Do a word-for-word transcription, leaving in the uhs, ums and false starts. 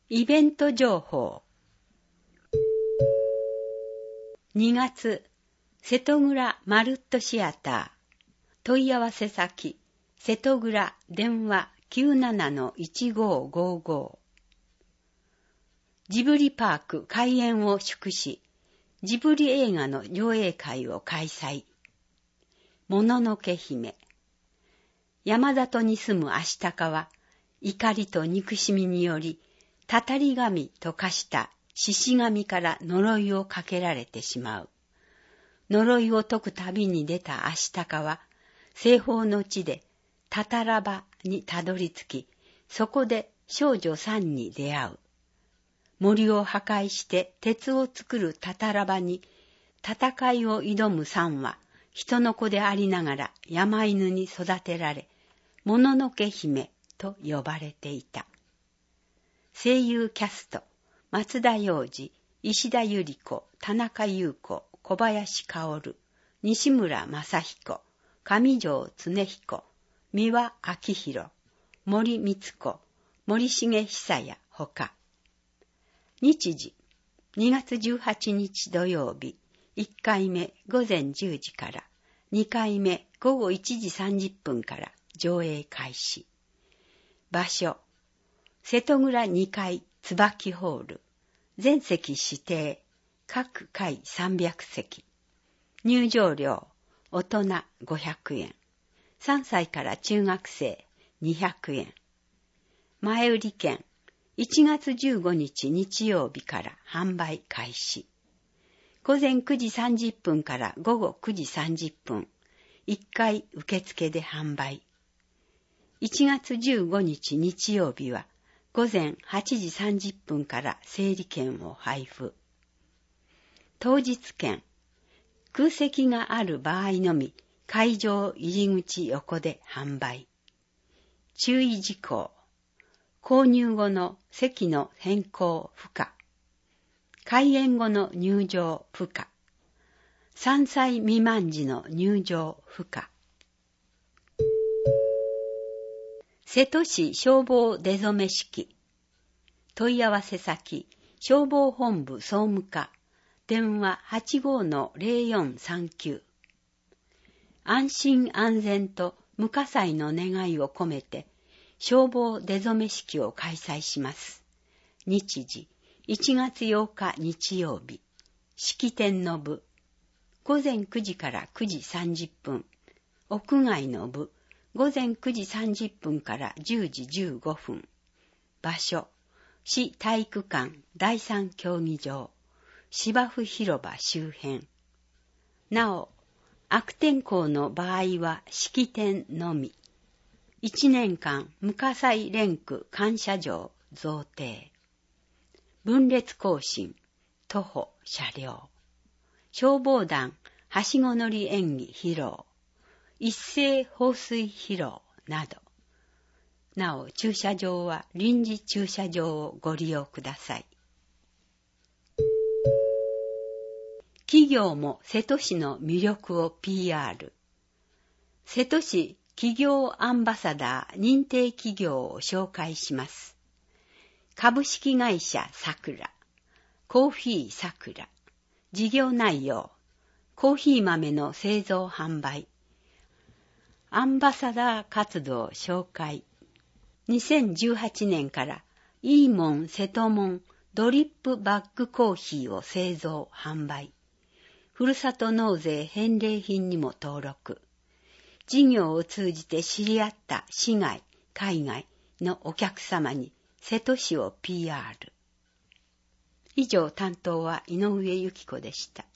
イベント情報。にがつ、瀬戸倉マルットシアター。問い合わせ先、瀬戸倉電話 きゅうななのいちごーごーごー。ジブリパーク開園を祝し、ジブリ映画の上映会を開催。もののけ姫。山里に住むアシタカは、怒りと憎しみにより、たたり神と化した獅子神から呪いをかけられてしまう。呪いを解く旅に出たアシタカは、西方の地でタタラ場にたどり着き、そこで少女サンに出会う。森を破壊して鉄を作るタタラ場に戦いを挑むサンは、人の子でありながら山犬に育てられ、もののけ姫と呼ばれていた。声優キャスト、松田洋二、石田ゆり子、田中優子、小林薫、西村正彦、上条恒彦、三輪明宏、森光子、森重久也ほか。日時、にがつじゅうはちにち土曜日、いっかいめごぜんじゅうじから、にかいめごごいちじさんじゅっぷんから上映開始。場所、瀬戸倉にかい椿ホール、全席指定、各回さんびゃくせき。入場料、大人ごひゃくえん。さんさいから中学生にひゃくえん。前売り券、いちがつじゅうごにち日曜日から販売開始。ごぜんくじさんじゅっぷんからごごくじさんじゅっぷん。いっかい受付で販売。いちがつじゅうごにち日曜日はごぜんはちじさんじゅっぷんから整理券を配布。当日券。空席がある場合のみ会場入り口横で販売。注意事項。購入後の席の変更不可。開演後の入場不可。さんさい未満時の入場不可。瀬戸市消防出初式。問い合わせ先、消防本部総務課、電話 はちごーのぜろよんさんきゅう。安心安全と無火災の願いを込めて、消防出初式を開催します。日時、いちがつようか日曜日。式典の部。ごぜんくじからくじさんじゅっぷん。屋外の部。ごぜんくじさんじゅっぷんからじゅうじじゅうごふん。場所。市体育館だいさん競技場。芝生広場周辺。なお、悪天候の場合は式典のみ。いちねんかん無火災連区感謝状贈呈。分列行進、徒歩、車両。消防団、はしご乗り演技披露。一斉放水披露など。なお、駐車場は臨時駐車場をご利用ください。企業も瀬戸市の魅力を ピーアール。瀬戸市企業アンバサダー認定企業を紹介します。株式会社さくら、コーヒーさくら、事業内容、コーヒー豆の製造販売、アンバサダー活動紹介。にせんじゅうはちねんからイーモン瀬戸門ドリップバッグコーヒーを製造販売。ふるさと納税返礼品にも登録。事業を通じて知り合った市外、海外のお客様に瀬戸市を ピーアール。以上担当は井上由紀子でした。